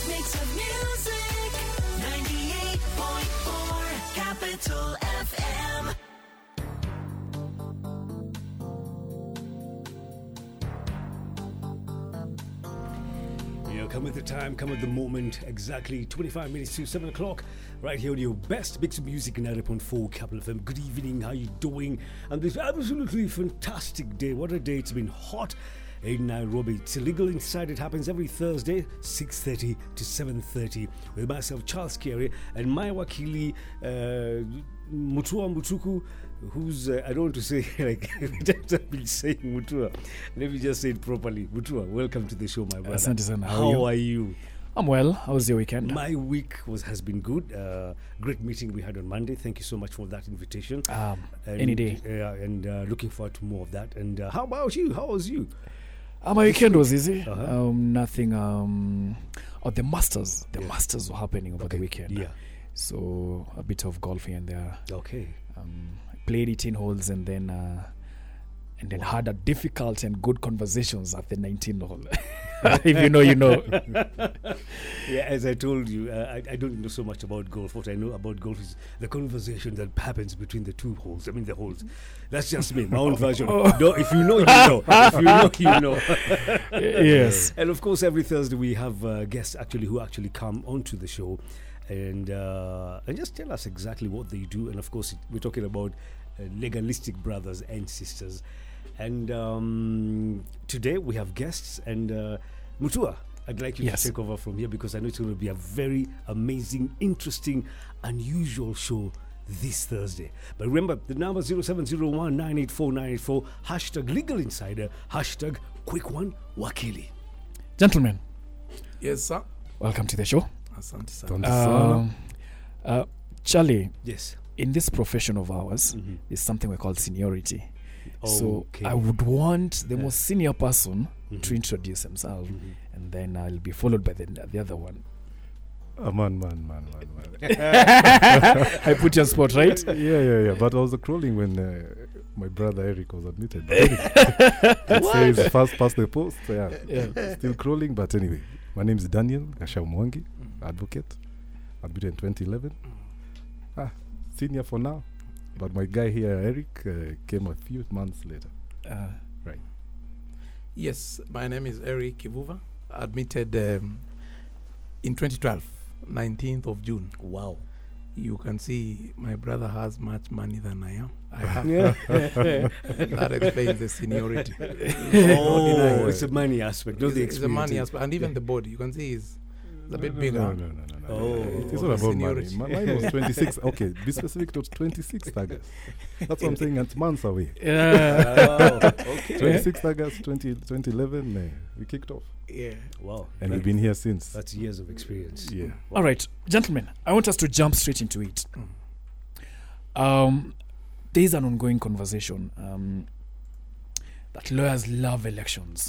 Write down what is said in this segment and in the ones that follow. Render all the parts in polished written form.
mix of music. 98.4 Capital FM. Come with the time, come with the moment. Exactly 25 minutes to 7 o'clock. Right here on your best mix of music in 90.4 Capital FM. Good evening, how you doing? And this absolutely fantastic day. What a day. It's been hot in Nairobi. It's Legal Inside. It happens every Thursday, 6:30 to 7:30. With myself, Charles Carey, and my wakili, Mutua Mutuku, who's, I don't want to say, like, I've been saying Mutua. Let me just say it properly. Mutua, welcome to the show, my brother. Asante sana. How are you? I'm well. How was your weekend? My week has been good. Great meeting we had on Monday. Thank you so much for that invitation. Any day. And looking forward to more of that. And how about you? How was you? My weekend was easy. Uh-huh. Nothing. The Masters. The Masters were happening over the weekend. Yeah. So a bit of golf here and there. Okay. Played 18 holes and then had a difficult and good conversations at the 19th hole. If you know, you know. Yeah, as I told you, I don't know so much about golf. What I know about golf is the conversation that happens between the two holes. I mean, the holes. That's just me, my own version. No, if you know, you know. If you know, you know. Yes. And of course, every Thursday we have guests who actually come onto the show and just tell us exactly what they do. And of course, we're talking about legalistic brothers and sisters. And today we have guests, and Mutua, I'd like you to take over from here because I know it's going to be a very amazing, interesting, unusual show this Thursday. But remember, the number 0701984984, hashtag Legal Insider, hashtag Quick One Wakili. Gentlemen. Yes, sir. Welcome to the show. Asante sana. Charlie. Yes. In this profession of ours, there's something we call seniority. So Okay. I would want the most senior person to introduce himself, and then I'll be followed by the other one. Man. I put you on spot, right? Yeah. But I was crawling when my brother Eric was admitted. It says first past the post. Yeah. Still crawling, but anyway. My name is Daniel Gashaumwangi, advocate. Admitted in 2011. Senior for now. But my guy here, Eric, came a few months later. Right. Yes, my name is Eric Kivuva. Admitted in 2012, 19th of June. Wow. You can see my brother has much money than I am. I have. That explains the seniority. It's a money aspect, not the experience. It's a money aspect. And even the body, you can see it's a bit bigger. No. Oh, it's not about money. Mine was 26. Okay, be specific. It was 26th August. That's what I'm saying. It's months away. Okay. 26th August 2011. We kicked off. Yeah. Wow. And we've been here since. That's years of experience. Yeah. Wow. All right, gentlemen, I want us to jump straight into it. There's an ongoing conversation that lawyers love elections.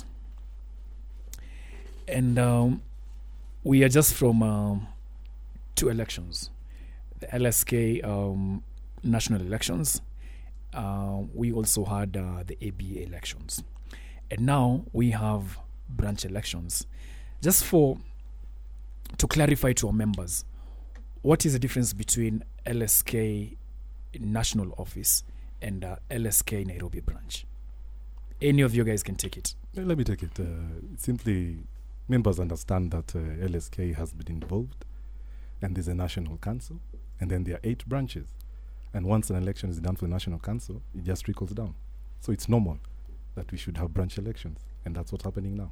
And we are just from 2 elections. The LSK national elections. We also had the ABA elections. And now we have branch elections. Just to clarify to our members, what is the difference between LSK national office and LSK Nairobi branch? Any of you guys can take it. Let me take it. Simply, members understand that LSK has been involved, and there's a national council, and then there are 8 branches. And once an election is done for the national council, it just trickles down. So it's normal that we should have branch elections, and that's what's happening now.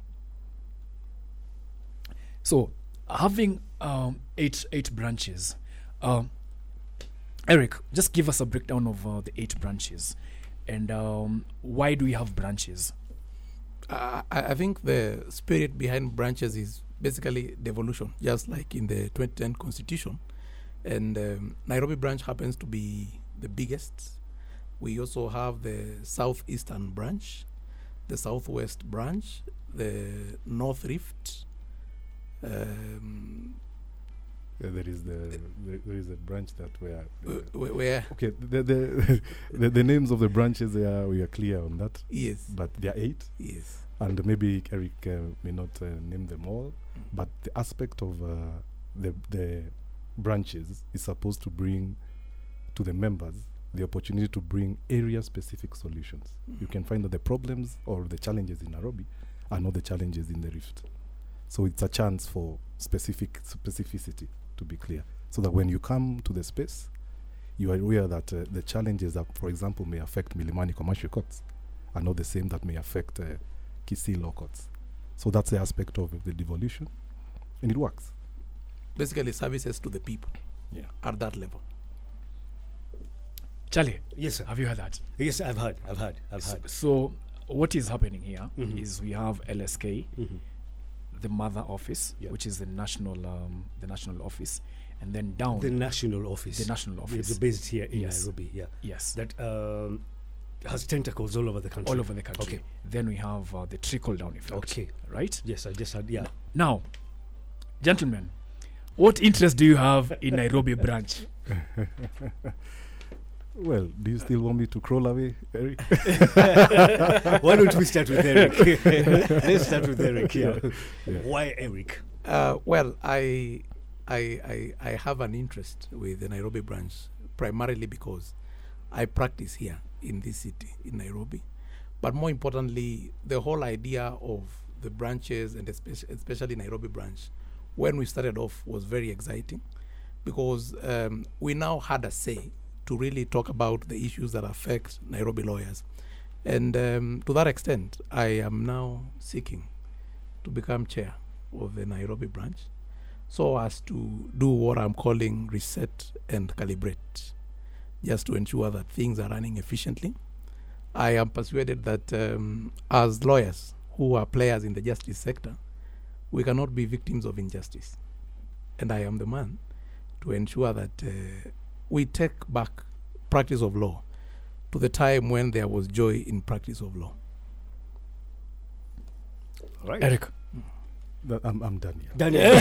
So, having 8 branches, Eric, just give us a breakdown of the 8 branches, and why do we have branches? I think the spirit behind branches is basically devolution, just like in the 2010 Constitution. And Nairobi branch happens to be the biggest. We also have the Southeastern branch, the Southwest branch, the North Rift. There is a branch that where okay, the names of the branches we are clear on that. Yes, but there are 8. Yes, And maybe Eric may not name them all, but the aspect of the branches is supposed to bring to the members the opportunity to bring area-specific solutions. You can find that the problems or the challenges in Nairobi are not the challenges in the Rift. So it's a chance for specificity, to be clear, so that when you come to the space, you are aware that the challenges that, for example, may affect Milimani commercial courts are not the same that may affect Kisii law courts. So that's the aspect of the devolution, and it works. Basically, services to the people at that level. Charlie, Yes, sir. have you heard that? Yes, I've heard. So what is happening here is we have LSK, the mother office, Yeah. which is the national office, and then down The national office. the national office. They're based here in Yes. Nairobi. Yeah. Yes, That has tentacles all over the country. all over the country. Okay. Then we have the trickle down effect. Okay. Right Yes, I just had. Yeah. now, gentlemen, what interest do you have in Nairobi branch? Well, do you still want me to crawl away, Eric? Why don't we start with Eric? Let's start with Eric. Yeah. Yeah. Why Eric? Well, I have an interest with the Nairobi branch primarily because I practice here in this city, in Nairobi. But more importantly, the whole idea of the branches, and especially Nairobi branch, when we started off was very exciting because we now had a say to really talk about the issues that affect Nairobi lawyers. And to that extent, I am now seeking to become chair of the Nairobi branch so as to do what I'm calling reset and calibrate, just to ensure that things are running efficiently. I am persuaded that as lawyers who are players in the justice sector, we cannot be victims of injustice. And I am the man to ensure that we take back practice of law to the time when there was joy in practice of law. All right. Eric. I'm done here. Daniel.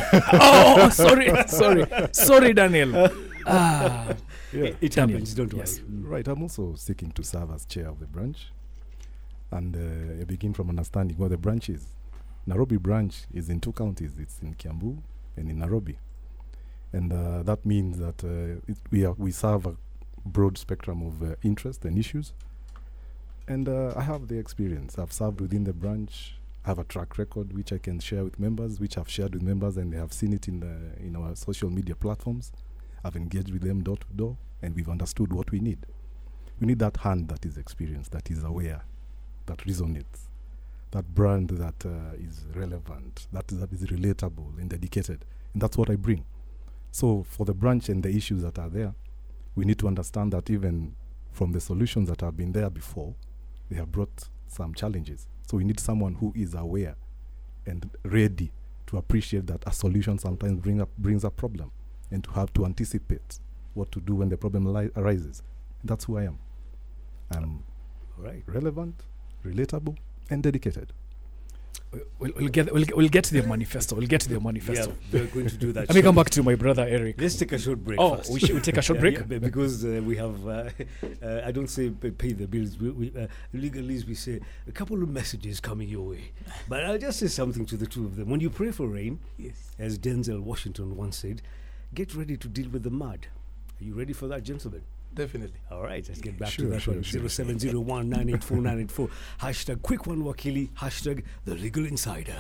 Sorry, Daniel. Yeah. It Daniel, happens. Don't worry. yes. Right, I'm also seeking to serve as chair of the branch. And I begin from understanding what the branch is. Nairobi branch is in 2 counties. It's in Kiambu and in Nairobi. And that means that we serve a broad spectrum of interest and issues. And I have the experience. I've served within the branch. I have a track record which I can share with members, which I've shared with members, and they have seen it in our social media platforms. I've engaged with them door to door, and we've understood what we need. We need that hand that is experienced, that is aware, that resonates, that brand that is relevant, that is relatable and dedicated. And that's what I bring. So for the branch and the issues that are there, we need to understand that even from the solutions that have been there before, they have brought some challenges. So we need someone who is aware and ready to appreciate that a solution sometimes brings a problem, and to have to anticipate what to do when the problem arises. That's who I am. I'm All right. relevant, relatable, and dedicated. We'll get to the manifesto. We'll get to the Yeah, manifesto. we're going to do that. Let me come back to my brother Eric. Let's take a short break Oh, first. we should take a short break? because we have, I don't say pay the bills. We legalese, we say a couple of messages coming your way. But I'll just say something to the two of them. When you pray for rain, Yes. as Denzel Washington once said, get ready to deal with the mud. Are you ready for that, gentlemen? Definitely. All right, let's get back Sure, to that sure, one. sure. 0701984984. Hashtag quick one Wakili. Hashtag the legal insider.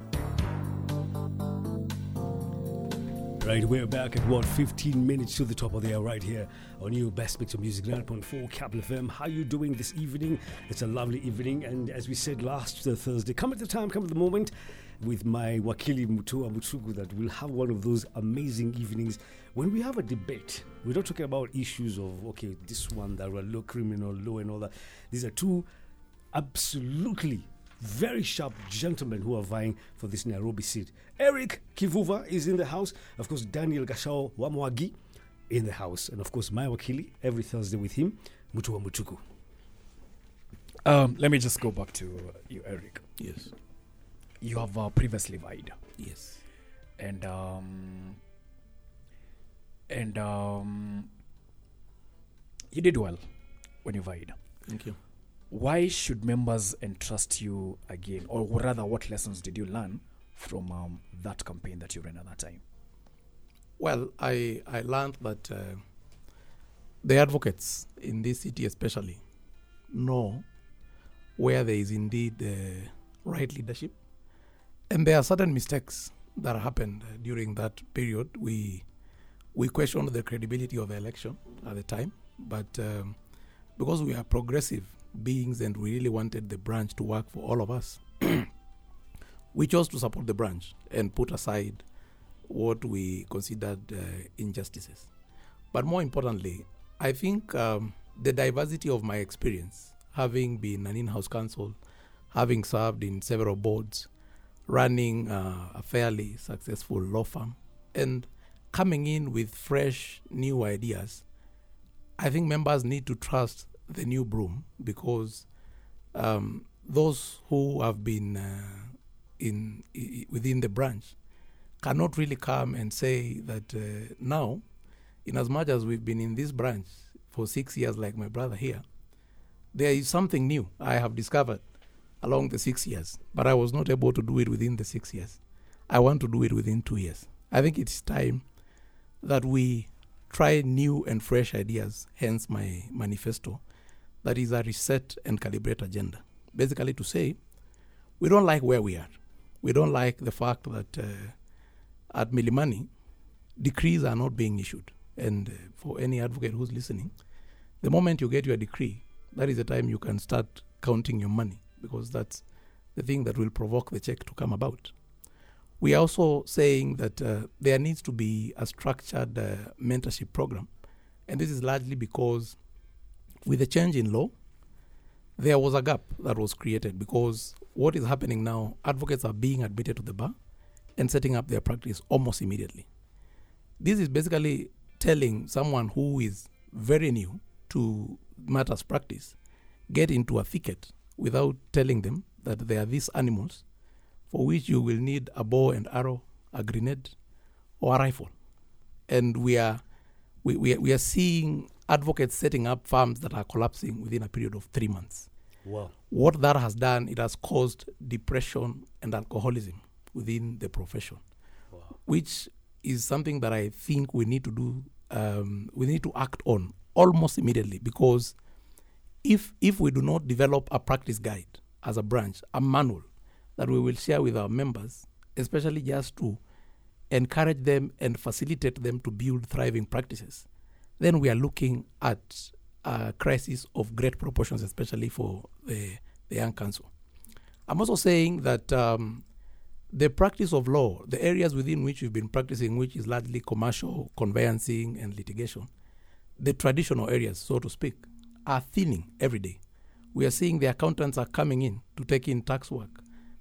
Right, we're back at 15 minutes to the top of the hour right here on your best mix of music 9.4 Capital FM. How you doing this evening? It's a lovely evening, and as we said last Thursday, come at the time, come at the moment, with my Wakili Mutua Mutsugu, that we'll have one of those amazing evenings when we have a debate. We're not talking about issues of, okay, this one, that were low, criminal law and all that. These are two absolutely very sharp gentlemen who are vying for this Nairobi seat. Eric Kivuva is in the house. Of course, Daniel Gashao Wamwagi in the house. And of course, my Wakili, every Thursday with him, Mutua Mutuku. Let me just go back to you, Eric. Yes. You have previously vied, Yes. and you did well when you vied. Thank you. why should members entrust you again? Or rather, what lessons did you learn from that campaign that you ran at that time? Well, I learned that the advocates in this city especially know where there is indeed right leadership. And there are certain mistakes that happened during that period. We questioned the credibility of the election at the time, but because we are progressive beings and we really wanted the branch to work for all of us, we chose to support the branch and put aside what we considered injustices. But more importantly, I think the diversity of my experience, having been an in-house counsel, having served in several boards, running a fairly successful law firm, and coming in with fresh, new ideas, I think members need to trust the new broom, because those who have been within the branch cannot really come and say that now, in as much as we've been in this branch for 6 years, like my brother here, there is something new I have discovered along the 6 years, but I was not able to do it within the 6 years. I want to do it within 2 years. I think it's time that we try new and fresh ideas, hence my manifesto, that is a reset and calibrate agenda. Basically to say, we don't like where we are. We don't like the fact that at Milimani, decrees are not being issued. And for any advocate who's listening, the moment you get your decree, that is the time you can start counting your money, because that's the thing that will provoke the check to come about. We are also saying that there needs to be a structured mentorship program. And this is largely because with the change in law, there was a gap that was created, because what is happening now, advocates are being admitted to the bar and setting up their practice almost immediately. This is basically telling someone who is very new to matters practice, get into a thicket without telling them that there are these animals for which you will need a bow and arrow, a grenade, or a rifle. And we are seeing advocates setting up farms that are collapsing within a period of 3 months. Wow. What that has done, it has caused depression and alcoholism within the profession, which is something that I think we need to do. We need to act on almost immediately, because if we do not develop a practice guide as a branch, a manual that we will share with our members, especially just to encourage them and facilitate them to build thriving practices, then we are looking at a crisis of great proportions, especially for the young counsel. I'm also saying that the practice of law, the areas within which we've been practicing, which is largely commercial, conveyancing, and litigation, the traditional areas, so to speak, are thinning every day. We are seeing the accountants are coming in to take in tax work.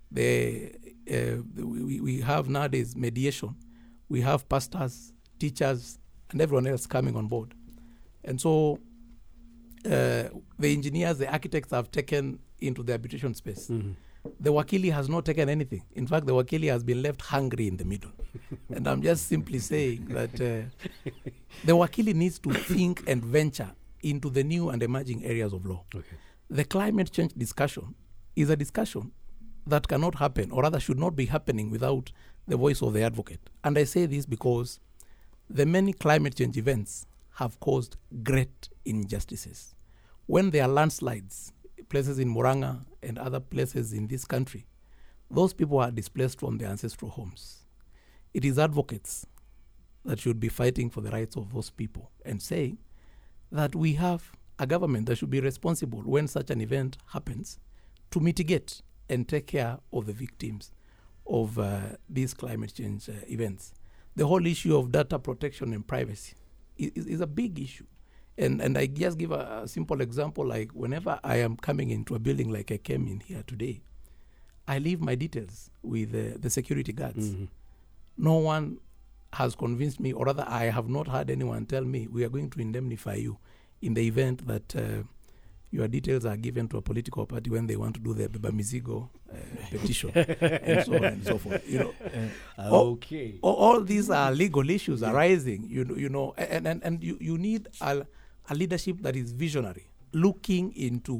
We have nowadays mediation. We have pastors, teachers, and everyone else coming on board. And so the engineers, the architects have taken into the arbitration space. Mm-hmm. The Wakili has not taken anything. In fact, the Wakili has been left hungry in the middle. And I'm just simply saying that the Wakili needs to think and venture into the new and emerging areas of law. Okay. The climate change discussion is a discussion that cannot happen, or rather should not be happening, without the voice of the advocate. And I say this because the many climate change events have caused great injustices. When there are landslides, places in Muranga and other places in this country, those people are displaced from their ancestral homes. It is advocates that should be fighting for the rights of those people and saying that we have a government that should be responsible when such an event happens to mitigate and take care of the victims of these climate change events. The whole issue of data protection and privacy is a big issue. And I just give a simple example, like whenever I am coming into a building like I came in here today, I leave my details with the security guards. Mm-hmm. No one has convinced me, or rather I have not heard anyone tell me, we are going to indemnify you in the event that your details are given to a political party when they want to do their Beba Mizigo petition and so on and so forth. You know, okay. All these are legal issues arising. You know, and you need a leadership that is visionary, looking into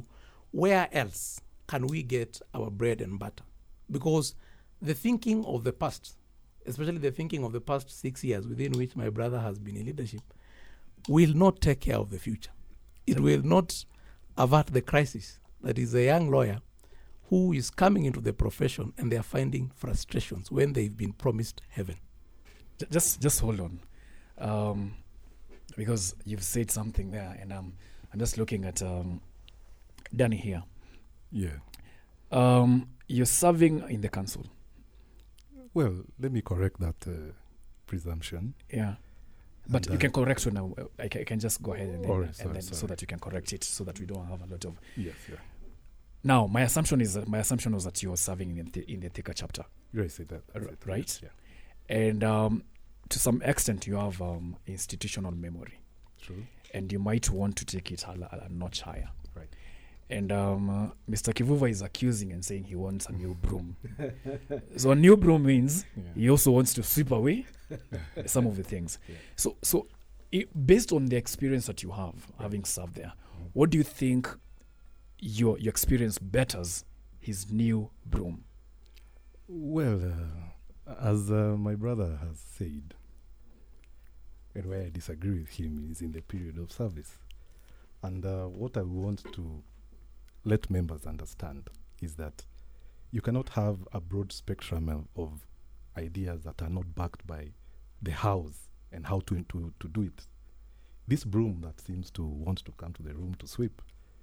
where else can we get our bread and butter? Because the thinking of the past, especially the thinking of the past 6 years within which my brother has been in leadership, will not take care of the future. It will not avert the crisis. That is a young lawyer who is coming into the profession and they are finding frustrations when they've been promised heaven. Just hold on, because you've said something there, and I'm just looking at Danny here. Yeah. You're serving in the council. Well, let me correct that presumption. Yeah. But And, you can correct it now. I can just go ahead and then, All right, sorry. so that you can correct it, so that we don't have a lot of. Yes, yeah. Now, my assumption was that you are serving in the Thika chapter, You already said that. That's it, right? Yeah. And to some extent, you have institutional memory, True. and you might want to take it a notch higher. Right. And Mr. Kivuva is accusing and saying he wants a new broom. So a new broom means he also wants to sweep away some of the things. Yeah. So based on the experience that you have, having served there, what do you think your experience betters his new broom? Well, as my brother has said, and where I disagree with him is in the period of service. And what I want to let members understand is that you cannot have a broad spectrum of ideas that are not backed by the house and how to do it. This broom that seems to want to come to the room to sweep,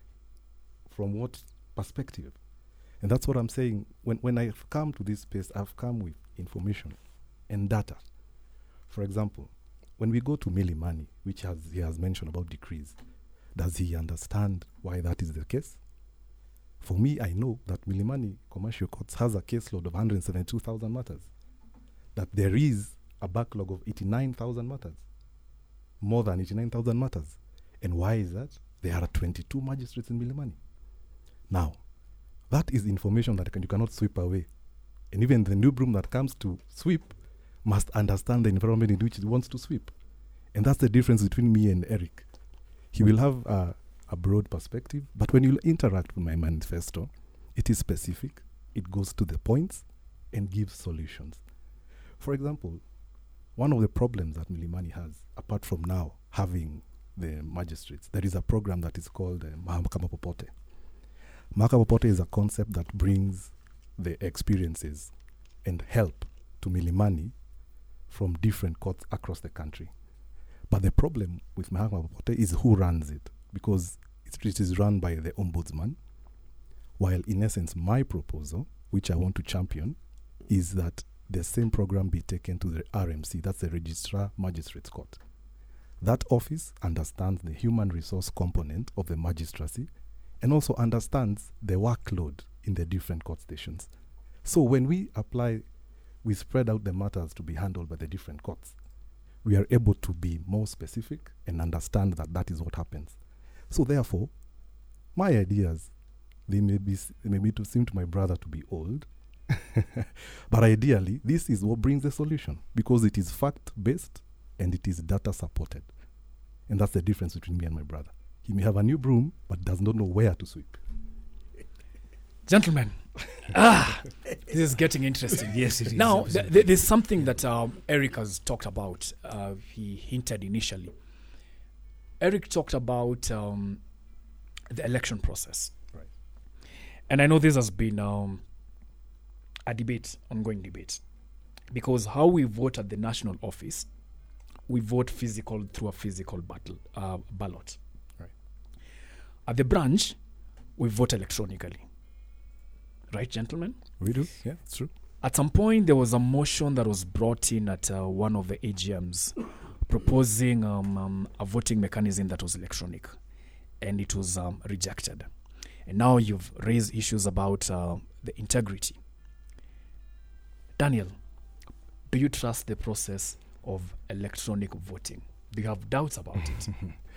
from what perspective? And that's what I'm saying. When I've come to this space, I've come with information and data. For example, when we go to Milimani, which he has mentioned about decrees, does he understand why that is the case? For me, I know that Milimani Commercial Courts has a caseload of 172,000 matters, that there is a backlog of 89,000 matters, more than 89,000 matters. And why is that? There are 22 magistrates in Milimani. Now, that is information that you cannot sweep away. And even the new broom that comes to sweep must understand the environment in which it wants to sweep. And that's the difference between me and Eric. He will have a broad perspective, but when you interact with my manifesto, it is specific, it goes to the points, and gives solutions. For example, one of the problems that Milimani has, apart from now having the magistrates, there is a program that is called Mahakama Popote. Mahakama Popote is a concept that brings the experiences and help to Milimani from different courts across the country. But the problem with Mahakama Popote is who runs it, because it is run by the ombudsman, while in essence my proposal, which I want to champion, is that the same program be taken to the RMC, that's the Registrar Magistrates Court. That office understands the human resource component of the magistracy and also understands the workload in the different court stations. So when we apply, we spread out the matters to be handled by the different courts. We are able to be more specific and understand that that is what happens. So therefore, my ideas, they may to seem to my brother to be old, but ideally, this is what brings the solution, because it is fact-based and it is data-supported. And that's the difference between me and my brother. He may have a new broom, but does not know where to sweep. Gentlemen, this is getting interesting. Yes, it is. Now, absolutely. there's something that Eric has talked about. He hinted initially. Eric talked about the election process. Right. And I know this has been a debate, ongoing debate, because how we vote at the national office, we vote through a physical ballot. Right. At the branch, we vote electronically. Right, gentlemen? We do, yeah, it's true. At some point, there was a motion that was brought in at one of the AGMs proposing a voting mechanism that was electronic, and it was rejected. And now you've raised issues about the integrity. Daniel, do you trust the process of electronic voting? Do you have doubts about it?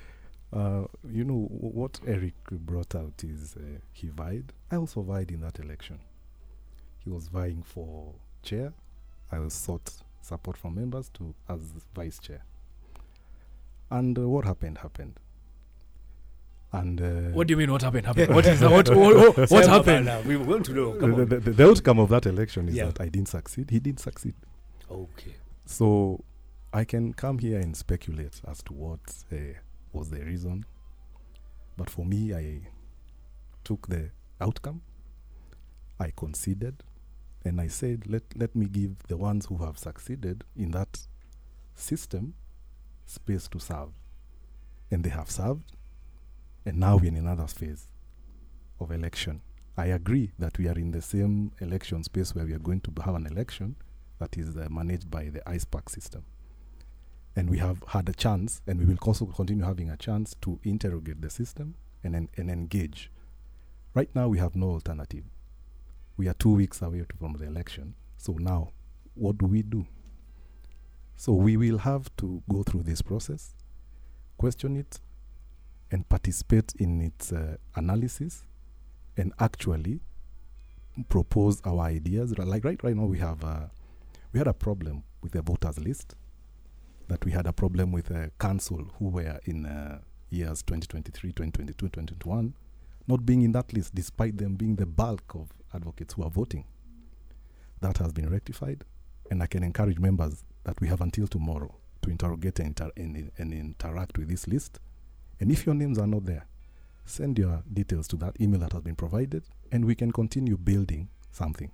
What Eric brought out is he vied. I also vied in that election. He was vying for chair. I sought support from members as vice chair. And what happened. And What do you mean? What happened? What is what happened? We want to know. Come on. the outcome of that election is Yeah. that I didn't succeed. He didn't succeed. Okay. So I can come here and speculate as to what was the reason. But for me, I took the outcome. I conceded. And I said, let me give the ones who have succeeded in that system space to serve. And they have served. And now we're in another phase of election. I agree that we are in the same election space where we are going to have an election that is managed by the ISPAC system. And we have had a chance, and we will also continue having a chance to interrogate the system and engage. Right now, we have no alternative. We are 2 weeks away from the election. So now, what do? So we will have to go through this process, question it, and participate in its analysis, and actually propose our ideas. Like right now, we had a problem with the voters list, that we had a problem with council who were in years 2023, 2022, 2021, not being in that list, despite them being the bulk of advocates who are voting. That has been rectified, and I can encourage members that we have until tomorrow to interrogate and interact with this list. And if your names are not there, send your details to that email that has been provided, and we can continue building something.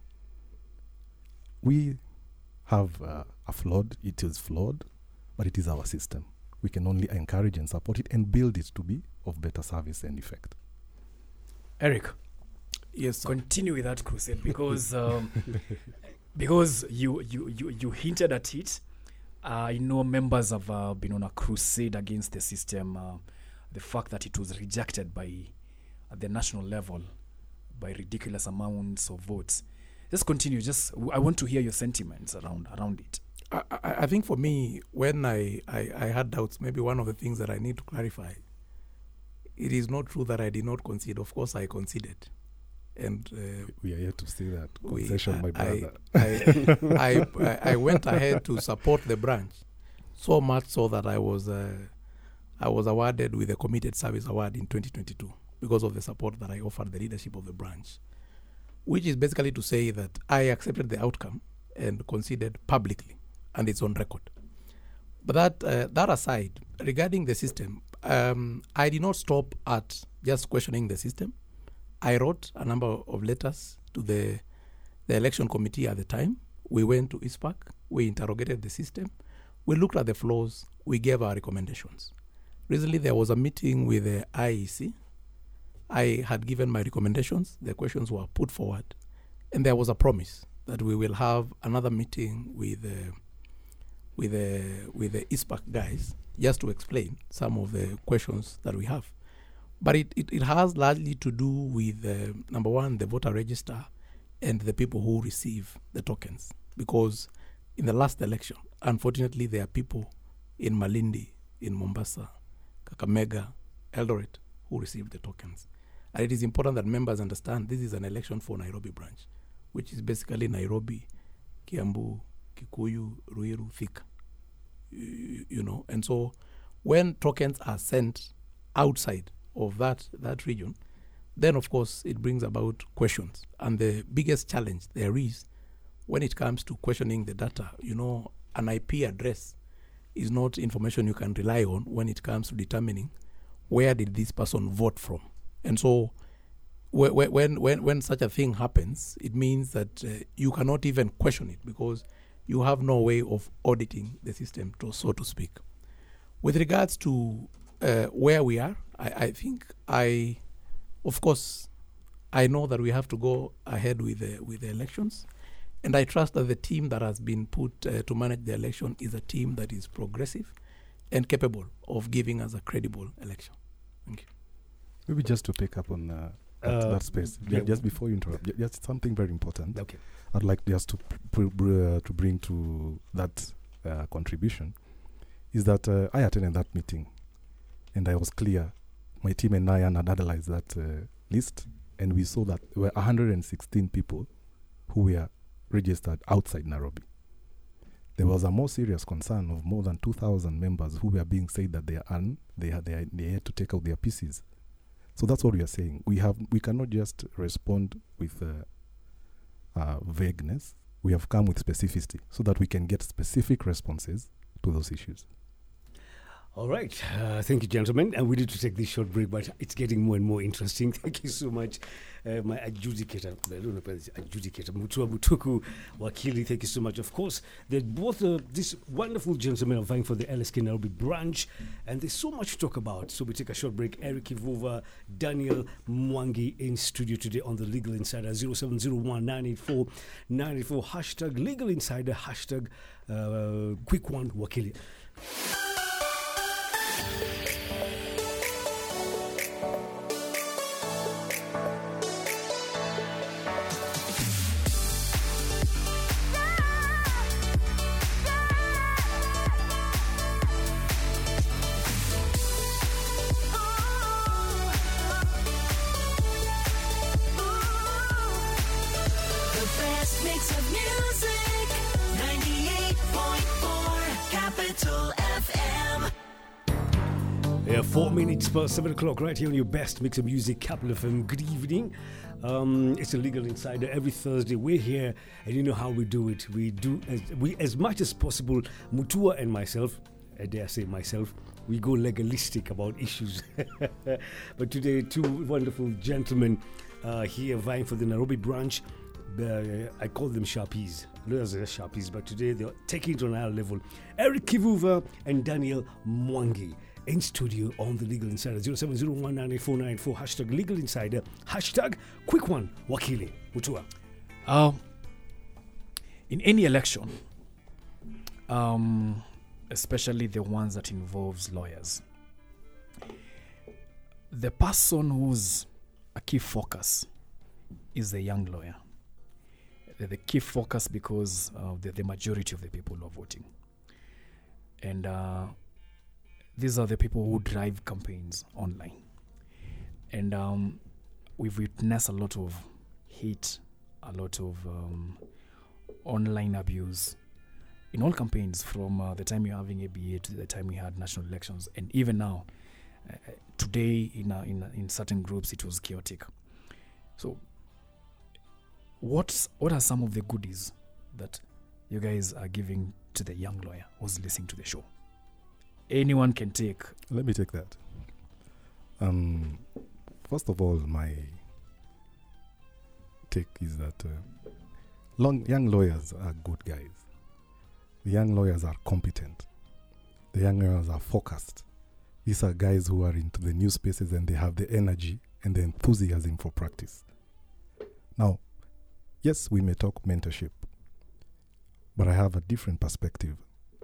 We have it is flawed, but it is our system. We can only encourage and support it and build it to be of better service and effect. Eric, Yes, sir. continue with that crusade because you hinted at it. I know members have been on a crusade against the system. The fact that it was rejected at the national level by ridiculous amounts of votes. Just continue. I want to hear your sentiments around it. I think for me, when I had doubts, maybe one of the things that I need to clarify, it is not true that I did not concede. Of course, I conceded. And We are here to see that concession, my brother. I went ahead to support the branch, so much so that I was awarded with a Committed Service Award in 2022 because of the support that I offered the leadership of the branch, which is basically to say that I accepted the outcome and conceded publicly, and it's on record. But that aside, regarding the system, I did not stop at just questioning the system. I wrote a number of letters to the election committee at the time. We went to ISPAC. We interrogated the system. We looked at the flaws. We gave our recommendations. Recently, there was a meeting with the IEC. I had given my recommendations. The questions were put forward. And there was a promise that we will have another meeting with the ISPAC guys just to explain some of the questions that we have. But it has largely to do with, number one, the voter register and the people who receive the tokens. Because in the last election, unfortunately, there are people in Malindi, in Mombasa, Kakamega, Eldoret, who received the tokens. And it is important that members understand this is an election for Nairobi branch, which is basically Nairobi, Kiambu, Kikuyu, Ruiru, Thika. And so when tokens are sent outside of that region, then of course it brings about questions. And the biggest challenge there is when it comes to questioning the data, an IP address is not information you can rely on when it comes to determining where did this person vote from. And so when such a thing happens, it means that you cannot even question it because you have no way of auditing the system, so to speak. With regards to where we are, I think of course, I know that we have to go ahead with the elections, and I trust that the team that has been put to manage the election is a team that is progressive and capable of giving us a credible election. Thank you. Maybe just to pick up on that space, just before you interrupt, just something very important. Okay. I'd like just to bring to that contribution is that I attended that meeting, and I was clear. My team and I had analyzed that list, and we saw that there were 116 people who were registered outside Nairobi. There was a more serious concern of more than 2,000 members who were being said that they had to take out their PCs So that's what we are saying. We cannot just respond with vagueness. We have come with specificity so that we can get specific responses to those issues. All right. Thank you, gentlemen. And we need to take this short break, but it's getting more and more interesting. Thank you so much. My adjudicator, I don't know if it's adjudicator, Mutua Mutuku Wakili, thank you so much. Of course, they're both these wonderful gentlemen are vying for the LSK Nairobi branch, and there's so much to talk about. So we take a short break. Eric Kivuva, Daniel Mwangi in studio today on the Legal Insider, 0701 984 984, hashtag Legal Insider, hashtag Quick One Wakili. The best mix of music, 98.4 Capital FM. Yeah, 4 minutes past 7 o'clock, right here on your best mix of music, Capital FM. Good evening. It's a Legal Insider. Every Thursday we're here, and you know how we do it. We do as much as possible. Mutua and myself, I dare say myself, we go legalistic about issues. But today, two wonderful gentlemen here vying for the Nairobi branch. I call them Sharpies. Those are Sharpies, but today they're taking it on our level. Eric Kivuva and Daniel Mwangi in studio on the Legal Insider. 0701984994, hashtag Legal Insider, hashtag Quick One Wakili. Mutua. In any election, especially the ones that involves lawyers, the person who's a key focus is the young lawyer. They're the key focus because the majority of the people are voting. And these are the people who drive campaigns online. And we've witnessed a lot of hate, a lot of online abuse in all campaigns, from the time you're having ABA to the time we had national elections. And even now, today in certain groups, it was chaotic. So what are some of the goodies that you guys are giving to the young lawyer who's listening to the show? Anyone can take. Let me take that. First of all, my take is that young lawyers are good guys. The young lawyers are competent. The young lawyers are focused. These are guys who are into the new spaces and they have the energy and the enthusiasm for practice. Now, yes, we may talk mentorship, but I have a different perspective.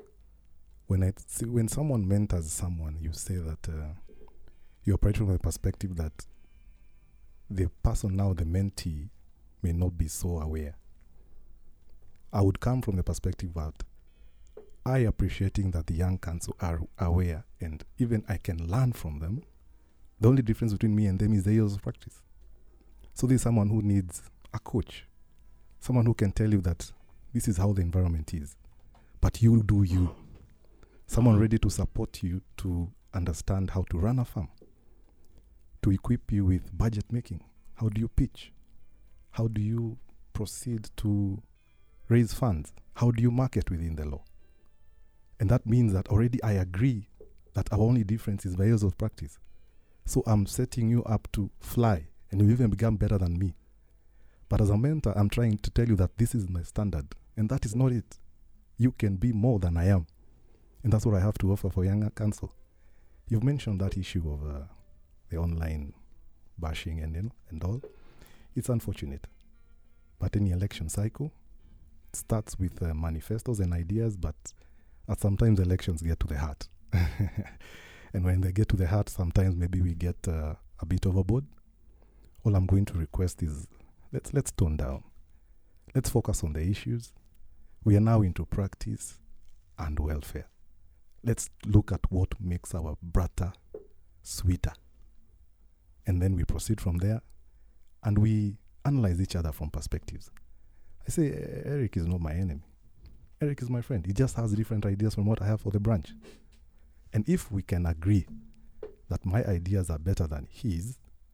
When someone mentors someone, you say that you operate from the perspective that the person now, the mentee, may not be so aware. I would come from the perspective that I appreciating that the young counsel are aware and even I can learn from them. The only difference between me and them is the years of practice. So there's someone who needs a coach, someone who can tell you that this is how the environment is, but you do you. Someone ready to support you to understand how to run a firm, to equip you with budget making. How do you pitch? How do you proceed to raise funds? How do you market within the law? And that means that already I agree that our only difference is the years of practice. So I'm setting you up to fly and you even become better than me. But as a mentor, I'm trying to tell you that this is my standard and that is not it. You can be more than I am. And that's what I have to offer for younger counsel. You've mentioned that issue of the online bashing and all. It's unfortunate. But any election cycle starts with manifestos and ideas, but sometimes elections get to the heart. And when they get to the heart, sometimes maybe we get a bit overboard. All I'm going to request is let's tone down. Let's focus on the issues. We are now into practice and welfare. Let's look at what makes our brata sweeter. And then we proceed from there and we analyze each other from perspectives. I say, Eric is not my enemy. Eric is my friend. He just has different ideas from what I have for the branch. And if we can agree that my ideas are better than his,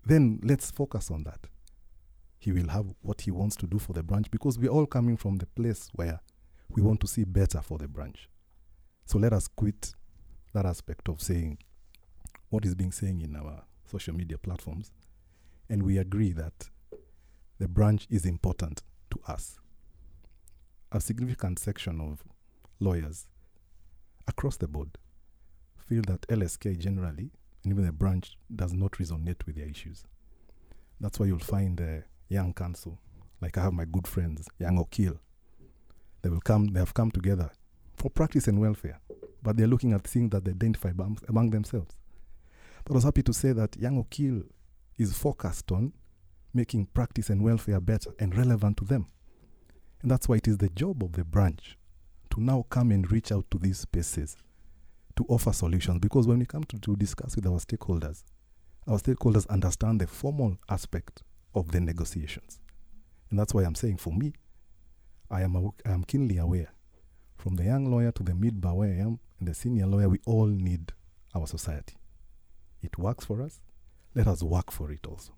then let's focus on that. He will have what he wants to do for the branch, because we're all coming from the place where we want to see better for the branch. So let us quit that aspect of saying what is being said in our social media platforms, and we agree that the branch is important to us. A significant section of lawyers across the board feel that LSK generally, and even the branch, does not resonate with their issues. That's why you'll find the Young Council, like I have my good friends, Young Okil. They have come together for practice and welfare, but they're looking at things that they identify among themselves. But I was happy to say that Young Okil is focused on making practice and welfare better and relevant to them. And that's why it is the job of the branch to now come and reach out to these spaces to offer solutions. Because when we come to discuss with our stakeholders understand the formal aspect of the negotiations. And that's why I'm saying, for me, I am keenly aware, from the young lawyer to the mid-bar where I am, and the senior lawyer, we all need our society. It works for us. Let us work for it also.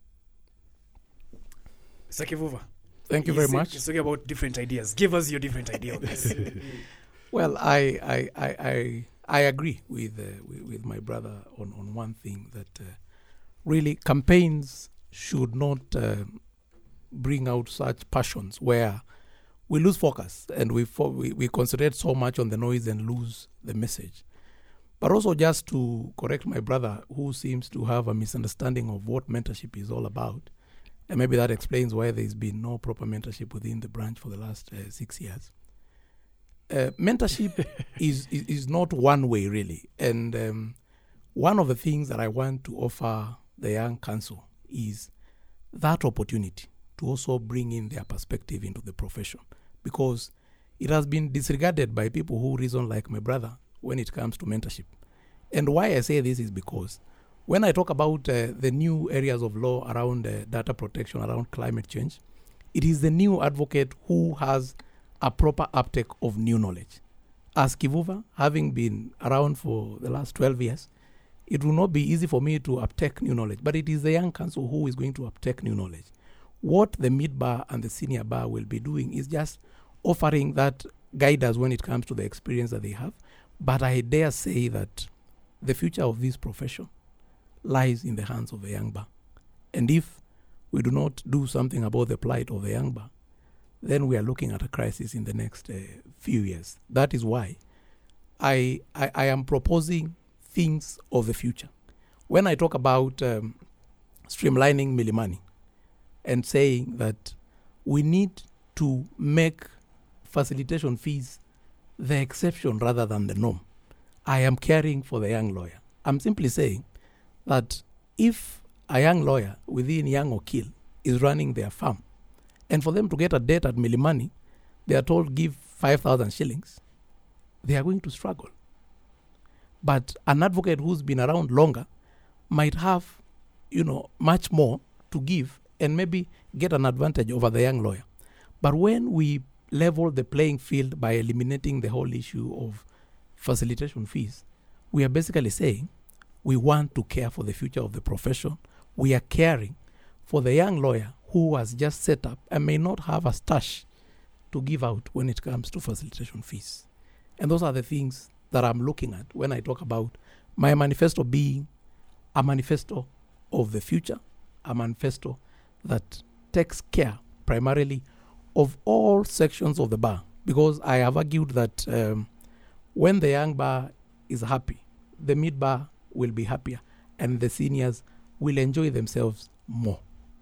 Sakivuva. Thank you very much. He's talking about different ideas. Give us your different idea of this. Well, I agree with my brother on one thing, that really campaigns should not bring out such passions where we lose focus and we concentrate so much on the noise and lose the message. But also, just to correct my brother, who seems to have a misunderstanding of what mentorship is all about, and maybe that explains why there's been no proper mentorship within the branch for the last 6 years. Mentorship is not one way, really. And one of the things that I want to offer the Young Council is that opportunity to also bring in their perspective into the profession, because it has been disregarded by people who reason like my brother when it comes to mentorship. And why I say this is because when I talk about the new areas of law around data protection, around climate change, it is the new advocate who has a proper uptake of new knowledge. As Kivuva, having been around for the last 12 years, it will not be easy for me to uptake new knowledge, but it is the Young Council who is going to uptake new knowledge. What the mid-bar and the senior bar will be doing is just offering that guidance when it comes to the experience that they have. But I dare say that the future of this profession lies in the hands of the young bar. And if we do not do something about the plight of the young bar, then we are looking at a crisis in the next few years. That is why I am proposing things of the future. When I talk about streamlining Milimani and saying that we need to make facilitation fees the exception rather than the norm, I am caring for the young lawyer. I'm simply saying that if a young lawyer within Young Okil is running their firm, and for them to get a date at Milimani, they are told give 5,000 shillings, they are going to struggle. But an advocate who's been around longer might have, much more to give and maybe get an advantage over the young lawyer. But when we level the playing field by eliminating the whole issue of facilitation fees, we are basically saying we want to care for the future of the profession. We are caring for the young lawyer who has just set up and may not have a stash to give out when it comes to facilitation fees. And those are the things that I'm looking at when I talk about my manifesto being a manifesto of the future, a manifesto that takes care primarily of all sections of the bar. Because I have argued that when the young bar is happy, the mid bar will be happier and the seniors will enjoy themselves more.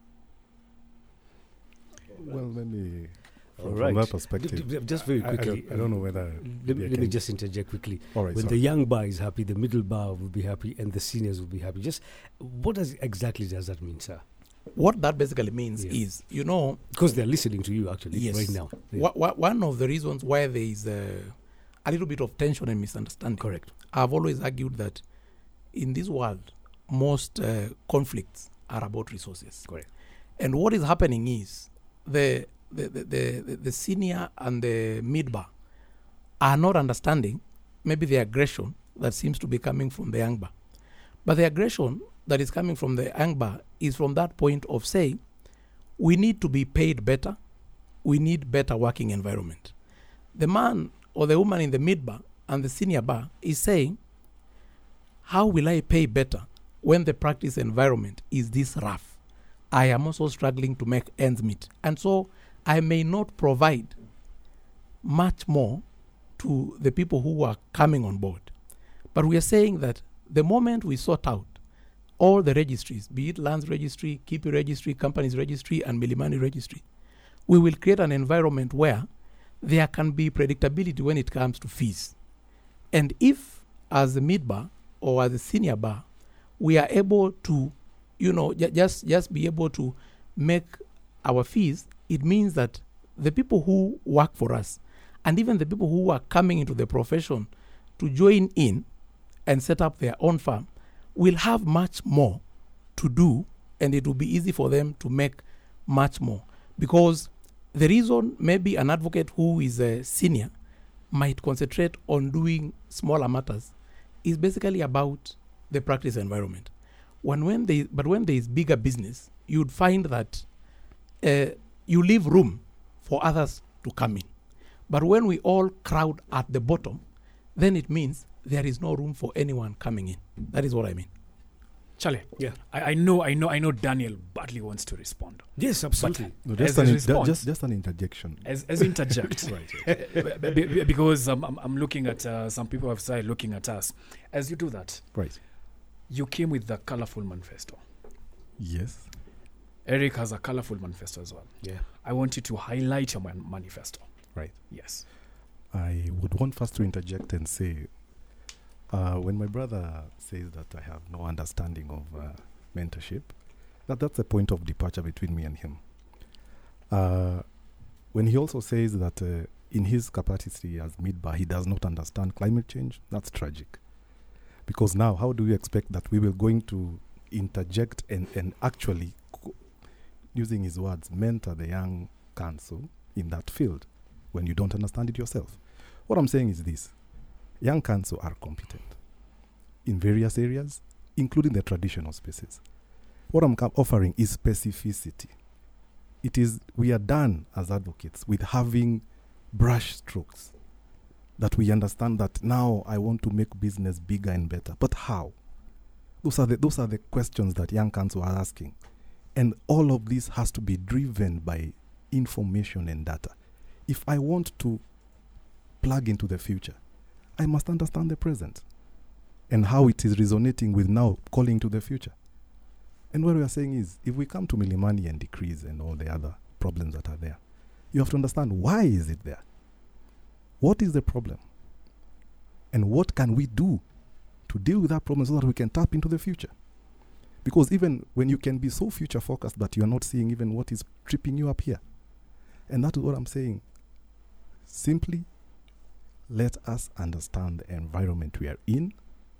Well, let me, All from right. that perspective, Just very quickly. I don't know whether... Let me just interject quickly. All right, When sorry. the young bar is happy, the middle bar will be happy, and the seniors will be happy. Just what exactly does that mean, sir? What that basically means Yeah. is, Because they're listening to you actually Yes. right now. Yeah. one of the reasons why there is a little bit of tension and misunderstanding. Correct. I've always argued that in this world, most conflicts are about resources. Correct. And what is happening is the senior and the mid-bar are not understanding maybe the aggression that seems to be coming from the young bar. But the aggression that is coming from the ANGBA is from that point of saying we need to be paid better, we need better working environment. The man or the woman in the mid-bar and the senior bar is saying, how will I pay better when the practice environment is this rough? I am also struggling to make ends meet. And so I may not provide much more to the people who are coming on board. But we are saying that the moment we sort out all the registries, be it Lands Registry, Kipi Registry, Companies Registry, and Milimani Registry, we will create an environment where there can be predictability when it comes to fees. And if, as the mid-bar or as the senior bar, we are able to, just be able to make our fees, it means that the people who work for us and even the people who are coming into the profession to join in and set up their own firm will have much more to do, and it will be easy for them to make much more. Because the reason maybe an advocate who is a senior might concentrate on doing smaller matters is basically about the practice environment. When there is bigger business, you'd find that you leave room for others to come in. But when we all crowd at the bottom, then it means there is no room for anyone coming in. That is what I mean. Charlie, Yeah. I know Daniel badly wants to respond. Yes, absolutely. No, As a response- just an interjection. As interject, right? Because I'm looking at some people have started looking at us. As you do that, Right. you came with the colorful manifesto. Yes. Eric has a colorful manifesto as well. Yeah. I want you to highlight your manifesto. Right. Yes. I would want first to interject and say, when my brother says that I have no understanding of mentorship, that's a point of departure between me and him. When he also says that in his capacity as mid-bar, he does not understand climate change, that's tragic. Because now, how do you expect that we will going to interject and actually, using his words, mentor the young council in that field when you don't understand it yourself? What I'm saying is this. Young council are competent in various areas, including the traditional spaces. What I'm offering is specificity. We are done as advocates with having brush strokes, that we understand that now I want to make business bigger and better. But how? Those are the questions that young council are asking. And all of this has to be driven by information and data. If I want to plug into the future, I must understand the present and how it is resonating with now calling to the future. And what we are saying is, if we come to Milimani and decrease and all the other problems that are there, you have to understand, why is it there? What is the problem? And what can we do to deal with that problem so that we can tap into the future? Because even when you can be so future focused that you are not seeing even what is tripping you up here. And that is what I'm saying. Simply let us understand the environment we are in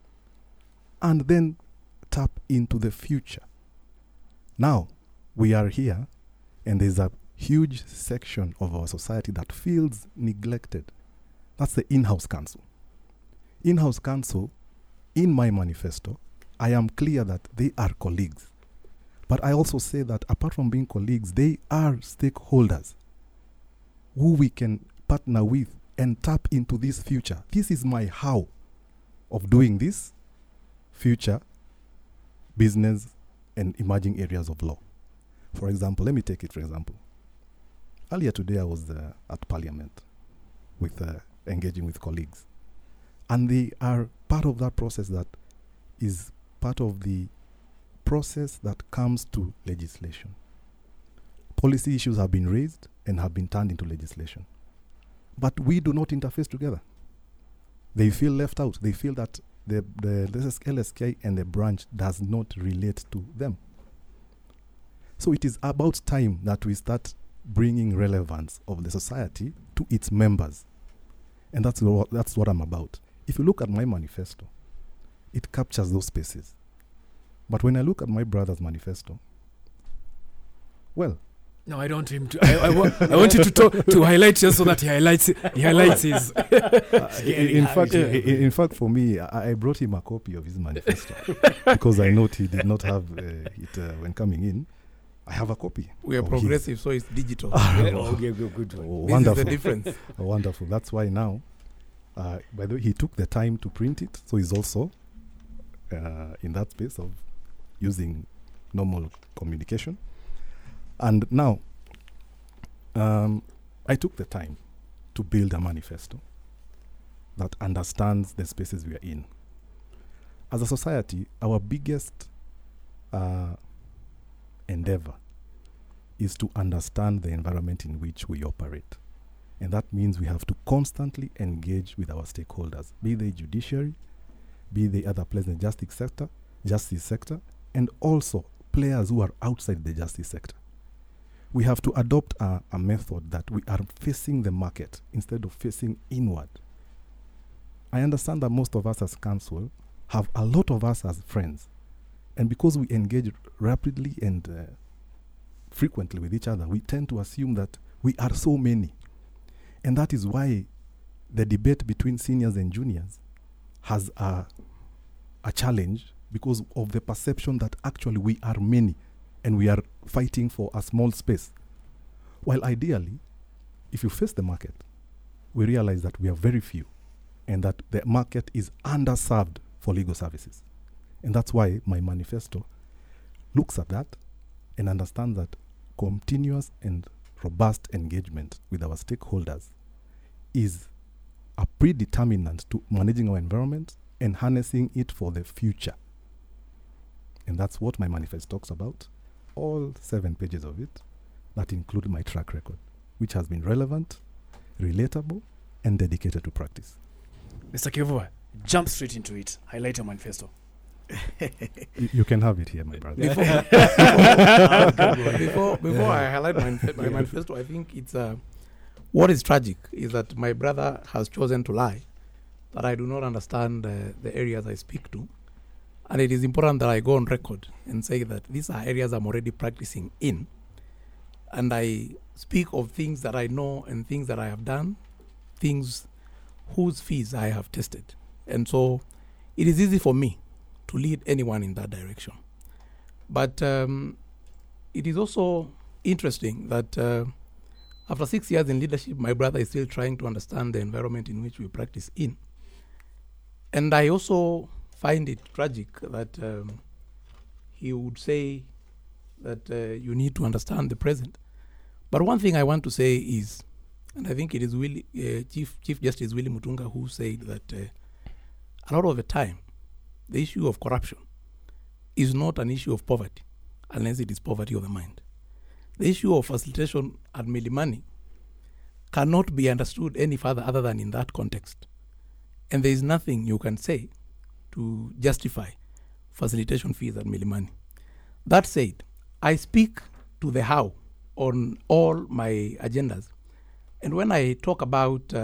and then tap into the future. Now, we are here and there's a huge section of our society that feels neglected. That's the in-house council. In-house council, in my manifesto, I am clear that they are colleagues. But I also say that apart from being colleagues, they are stakeholders who we can partner with and tap into this future. This is my how of doing this future business and emerging areas of law. For example, let me take it for example. Earlier today I was at Parliament with engaging with colleagues. And they are part of that process that is part of the process that comes to legislation. Policy issues have been raised and have been turned into legislation. But we do not interface together. They feel left out. They feel that the LSK and the branch does not relate to them. So it is about time that we start bringing relevance of the society to its members. And that's what I'm about. If you look at my manifesto, it captures those spaces. But when I look at my brother's manifesto, well, No, I don't want him to. I want you to highlight just so that he highlights his. In fact, for me, I brought him a copy of his manifesto because I note he did not have it when coming in. I have a copy. We are progressive, so it's digital. Okay, good one. Wonderful. This is the difference. Wonderful. That's why now, by the way, he took the time to print it, so he's also in that space of using normal communication. And now, I took the time to build a manifesto that understands the spaces we are in. As a society, our biggest endeavor is to understand the environment in which we operate. And that means we have to constantly engage with our stakeholders, be they judiciary, be they other players in the justice sector, and also players who are outside the justice sector. We have to adopt a method that we are facing the market instead of facing inward. I understand that most of us as council have a lot of us as friends. And because we engage rapidly and frequently with each other, we tend to assume that we are so many. And that is why the debate between seniors and juniors has a challenge, because of the perception that actually we are many and we are fighting for a small space. While ideally, if you face the market, we realize that we are very few and that the market is underserved for legal services. And that's why my manifesto looks at that and understands that continuous and robust engagement with our stakeholders is a predeterminant to managing our environment and harnessing it for the future. And that's what my manifesto talks about. All 7 pages of it that include my track record, which has been relevant, relatable, and dedicated to practice. Mr. Kivuva, jump straight into it. Highlight your manifesto. You can have it here, my brother. Before I highlight my manifesto, I think it's what is tragic is that my brother has chosen to lie, that I do not understand the areas I speak to. And it is important that I go on record and say that these are areas I'm already practicing in. And I speak of things that I know and things that I have done, things whose fees I have tested. And so it is easy for me to lead anyone in that direction. But it is also interesting that after 6 years in leadership, my brother is still trying to understand the environment in which we practice in. And I also find it tragic that he would say that you need to understand the present. But one thing I want to say is, and I think it is Chief Justice Willie Mutunga who said that a lot of the time, the issue of corruption is not an issue of poverty, unless it is poverty of the mind. The issue of facilitation at Milimani cannot be understood any further other than in that context. And there is nothing you can say to justify facilitation fees at Milimani. That said, I speak to the how on all my agendas. And when I talk about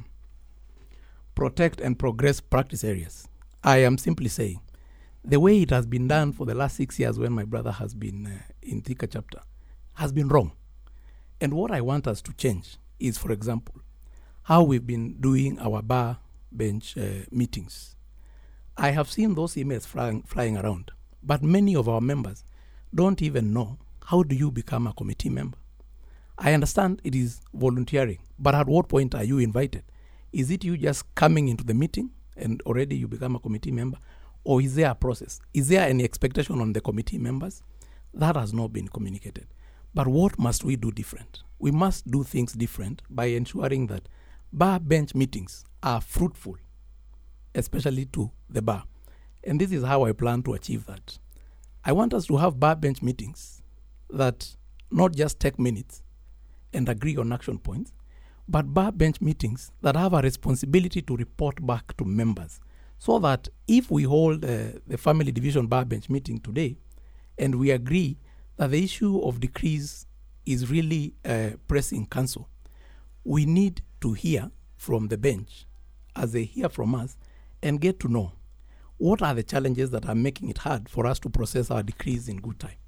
protect and progress practice areas, I am simply saying the way it has been done for the last 6 years when my brother has been in Thika chapter has been wrong. And what I want us to change is, for example, how we've been doing our bar bench meetings. I have seen those emails flying around, but many of our members don't even know how do you become a committee member. I understand it is volunteering, but at what point are you invited? Is it you just coming into the meeting and already you become a committee member? Or is there a process? Is there any expectation on the committee members? That has not been communicated. But what must we do different? We must do things different by ensuring that bar bench meetings are fruitful, especially to the bar. And this is how I plan to achieve that. I want us to have bar bench meetings that not just take minutes and agree on action points, but bar bench meetings that have a responsibility to report back to members, so that if we hold the family division bar bench meeting today and we agree that the issue of decrease is really pressing council, we need to hear from the bench as they hear from us and get to know what are the challenges that are making it hard for us to process our decrease in good time.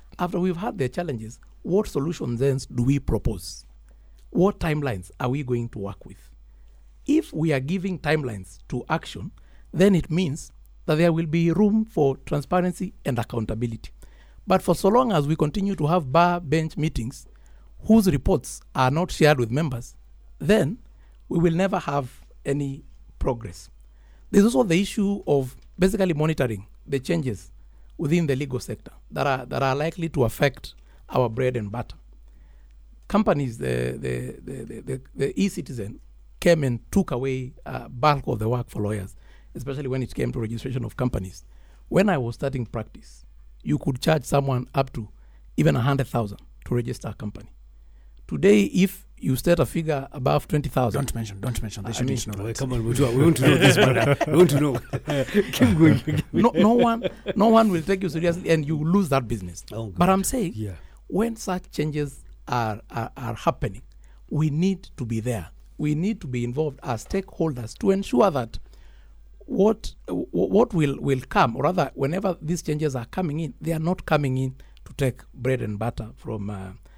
after we've had the challenges, what solutions then do we propose? What timelines are we going to work with? If we are giving timelines to action, then it means that there will be room for transparency and accountability. But for so long as we continue to have bar bench meetings whose reports are not shared with members, then we will never have any progress. There's also the issue of basically monitoring the changes within the legal sector that are likely to affect our bread and butter. Companies, the e-citizen came and took away bulk of the work for lawyers, especially when it came to registration of companies. When I was starting practice, you could charge someone up to even 100,000 to register a company. Today, if you state a figure above 20,000, Don't mention. They shouldn't know that. Come on, we want to know this, brother. We want to know. Keep going. no one will take you seriously, and you lose that business. Oh, God. But I'm saying, Yeah. when such changes are happening, we need to be there. We need to be involved as stakeholders to ensure that what will come, or rather, whenever these changes are coming in, they are not coming in to take bread and butter from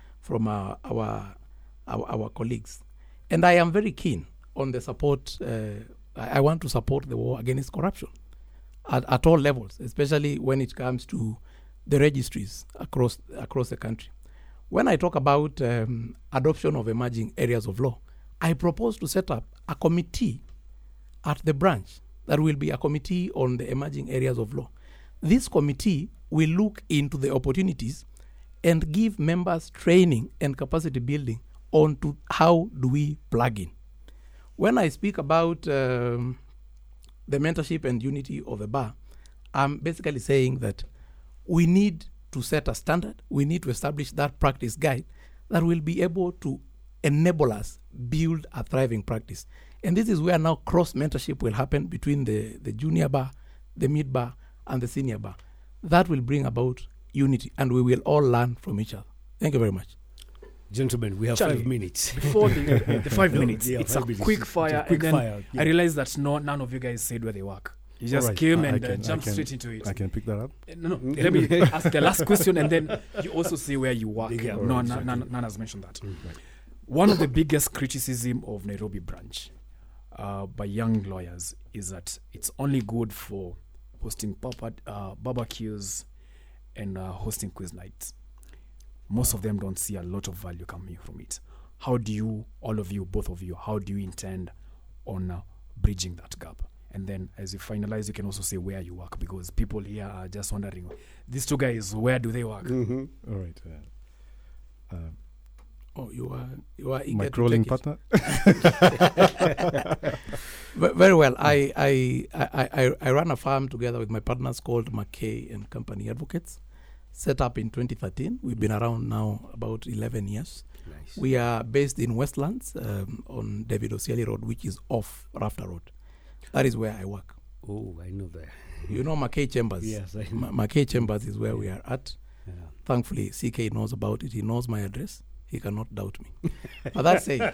our colleagues. And I am very keen on the support. I want to support the war against corruption at all levels, especially when it comes to the registries across the country. When I talk about adoption of emerging areas of law, I propose to set up a committee at the branch that will be a committee on the emerging areas of law. This committee will look into the opportunities and give members training and capacity building on to how do we plug in. When I speak about the mentorship and unity of the bar, I'm basically saying that we need to set a standard. We need to establish that practice guide that will be able to enable us build a thriving practice. And this is where now cross-mentorship will happen between the junior bar, the mid-bar, and the senior bar. That will bring about unity, and we will all learn from each other. Thank you very much. Gentlemen, we have Charlie, 5 minutes. Before the 5 minutes, Yeah, it's 5 a minutes. quick It's a fire. quick and then fire, yeah. I realized that none of you guys said where they work. You just Alright, came I and can- jumped I can- straight into it. I can pick that up. No. Let me ask the last question, and then you also say where you work. Yeah, No, right, none has mentioned that. Right. One of the biggest criticism of Nairobi branch by young lawyers is that it's only good for hosting barbecues and hosting quiz nights. Most of them don't see a lot of value coming from it. How do you, all of you, both of you, how do you intend on bridging that gap? And then as you finalize, you can also say where you work, because people here are just wondering, these two guys, where do they work? Mm-hmm. All right. You are eager My to crawling take it. partner. Very well. I run a firm together with my partners called McKay and Company Advocates, set up in 2013. We've been around now about 11 years. Nice. We are based in Westlands on David Osiali Road, which is off Rafter Road. That is where I work. Oh, I know that. You know McKay Chambers? Yes, I know. McKay Chambers is where we are at. Yeah. Thankfully, CK knows about it. He knows my address. He cannot doubt me. But that said,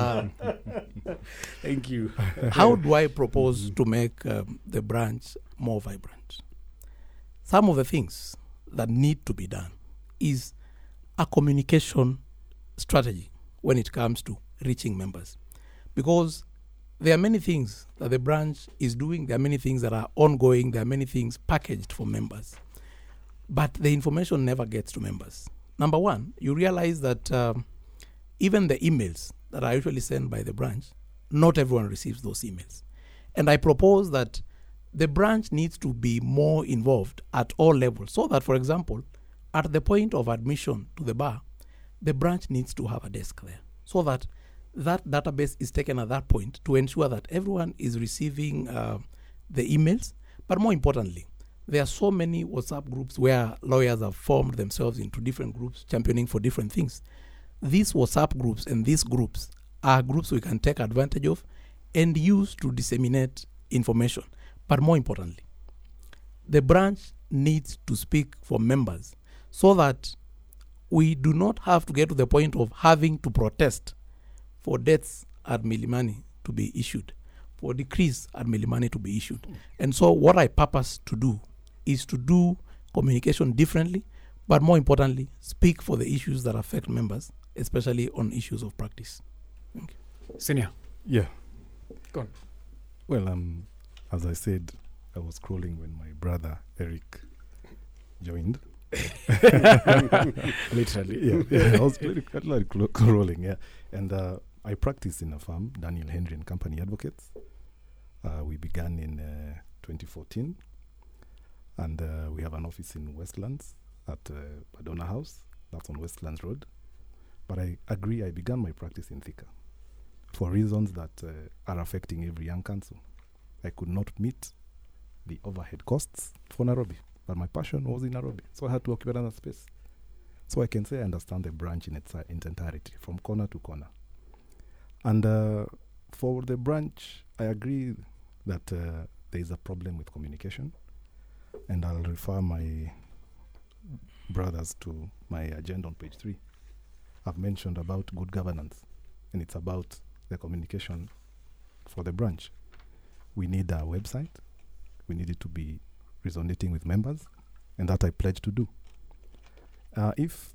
Thank you. how do I propose to make the branch more vibrant? Some of the things that need to be done is a communication strategy when it comes to reaching members. Because there are many things that the branch is doing, there are many things that are ongoing, there are many things packaged for members. But the information never gets to members. Number one, you realize that even the emails that are usually sent by the branch, not everyone receives those emails. And I propose that the branch needs to be more involved at all levels, so that, for example, at the point of admission to the bar, the branch needs to have a desk there, so that that database is taken at that point to ensure that everyone is receiving the emails. But more importantly, there are so many WhatsApp groups where lawyers have formed themselves into different groups, championing for different things. These WhatsApp groups and these groups are groups we can take advantage of and use to disseminate information. But more importantly, the branch needs to speak for members so that we do not have to get to the point of having to protest for debts at Milimani to be issued, for decrees at Milimani to be issued. And so what I purpose to do is to do communication differently, but more importantly, speak for the issues that affect members, especially on issues of practice. Senior. Yeah. Go on. Well, as I said, I was scrolling when my brother Eric joined. Literally. Yeah, I was scrolling, yeah. And I practice in a firm, Daniel Henry and Company Advocates. We began in 2014, and we have an office in Westlands at Padona House. That's on Westlands Road. But I agree, I began my practice in Thika for reasons that are affecting every young counsel. I could not meet the overhead costs for Nairobi, but my passion was in Nairobi, so I had to occupy another space. So I can say I understand the branch in its entirety, from corner to corner. And for the branch, I agree that there is a problem with communication, and I'll refer my brothers to my agenda on page 3. I've mentioned about good governance, and it's about the communication for the branch. We need a website. We need it to be resonating with members, and that I pledge to do. If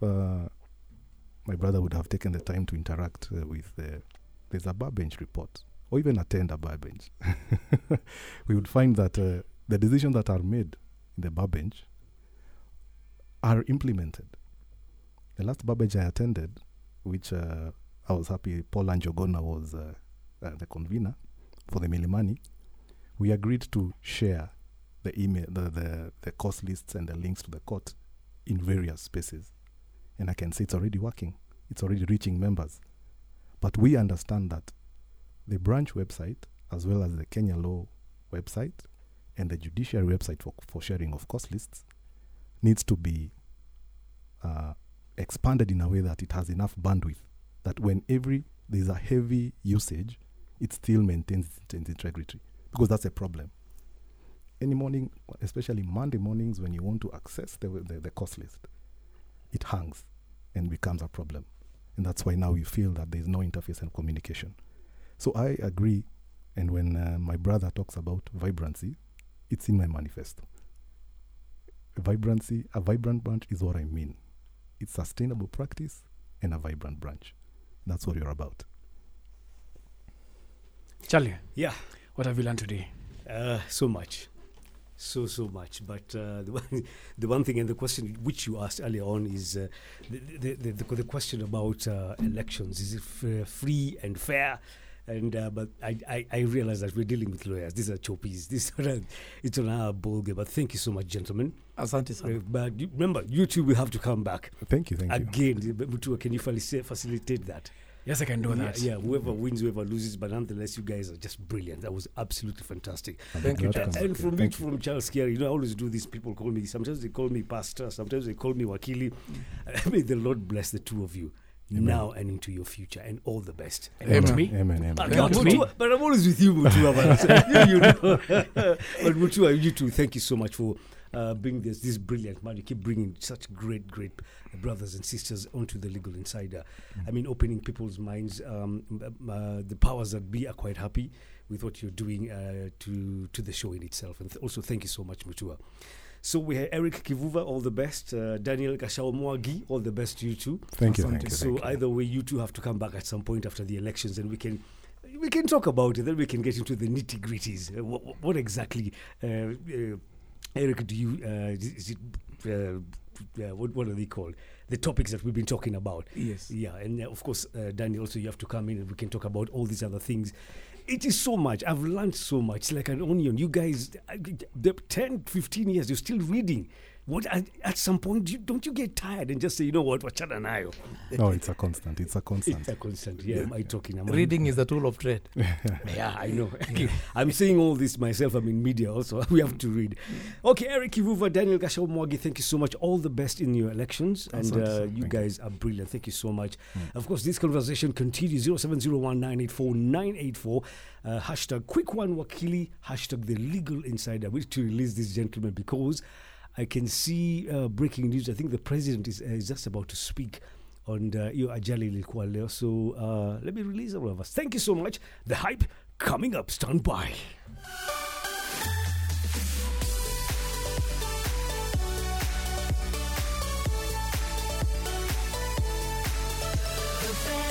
my brother would have taken the time to interact with there's a bar bench report, or even attend a bar bench, we would find that the decisions that are made in the bar bench are implemented. The last bar bench I attended, which I was happy Paul Anjogona was the convener for the Milimani, we agreed to share the email, the cost lists and the links to the court in various spaces. And I can say it's already working. It's already reaching members. But we understand that the branch website, as well as the Kenya Law website and the judiciary website for sharing of cost lists, needs to be expanded in a way that it has enough bandwidth, that when there's a heavy usage, it still maintains its integrity, because that's a problem. Any morning, especially Monday mornings, when you want to access the cost list, it hangs and becomes a problem. And that's why now we feel that there's no interface and communication. So I agree, and when my brother talks about vibrancy, it's in my manifesto. A vibrant branch is what I mean. It's sustainable practice and a vibrant branch. That's what you're about. Charlie. Yeah. What have you learned today? So much. So much. But the one thing, and the question which you asked earlier on, is the question about elections. Is it free and fair? And but I realize that we're dealing with lawyers. These are choppies. It's on our ball game. But thank you so much, gentlemen. Asante sana. But remember, you two will have to come back. Thank you. Again, Mutua, can you facilitate that? Yes, I can do that. Yeah, whoever wins, whoever loses, but nonetheless, you guys are just brilliant. That was absolutely fantastic. Thank you, Charles. And from Charles Kiari, I always do this. People call me, sometimes they call me pastor, sometimes they call me wakili. May the Lord bless the two of you. Amen. Now and into your future, and all the best. And not me. Amen. Not me. But I'm always with you, Mutua. you know. But Mutua, you too, thank you so much for bring this brilliant man. You keep bringing such great brothers and sisters onto the Legal Insider. I mean, opening people's minds. The powers that be are quite happy with what you're doing to the show in itself. And also, thank you so much, Mutua. So we have Eric Kivuva, all the best. Daniel Kashaomwagi, all the best to you too. Thank you. So either way, you two have to come back at some point after the elections, and we can talk about it. Then we can get into the nitty gritties. What exactly? Eric, do you, what are they called? The topics that we've been talking about. Yes. Yeah, and of course, Daniel, also you have to come in and we can talk about all these other things. It is so much. I've learned so much. It's like an onion. You guys, the 10, 15 years, you're still reading. What at some point, don't you get tired and just say, you know what, wachana nayo? No, it's a constant. It's a constant. Yeah, am I talking? Reading is a tool of trade. Yeah, I know. I'm saying all this myself. I'm in media also. We have to read. Okay, Eric Kivuva, Daniel Kashaomwagi, thank you so much. All the best in your elections. And you guys are brilliant. Thank you so much. Of course, this conversation continues. 0701984984. Hashtag quick one wakili. Hashtag the Legal Insider. We need to release this gentleman because I can see breaking news. I think the president is just about to speak on your ajali ilikuwa leo. So let me release all of us. Thank you so much. The hype coming up. Stand by.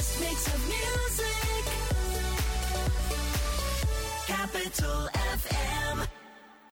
best mix of music. Capital FM.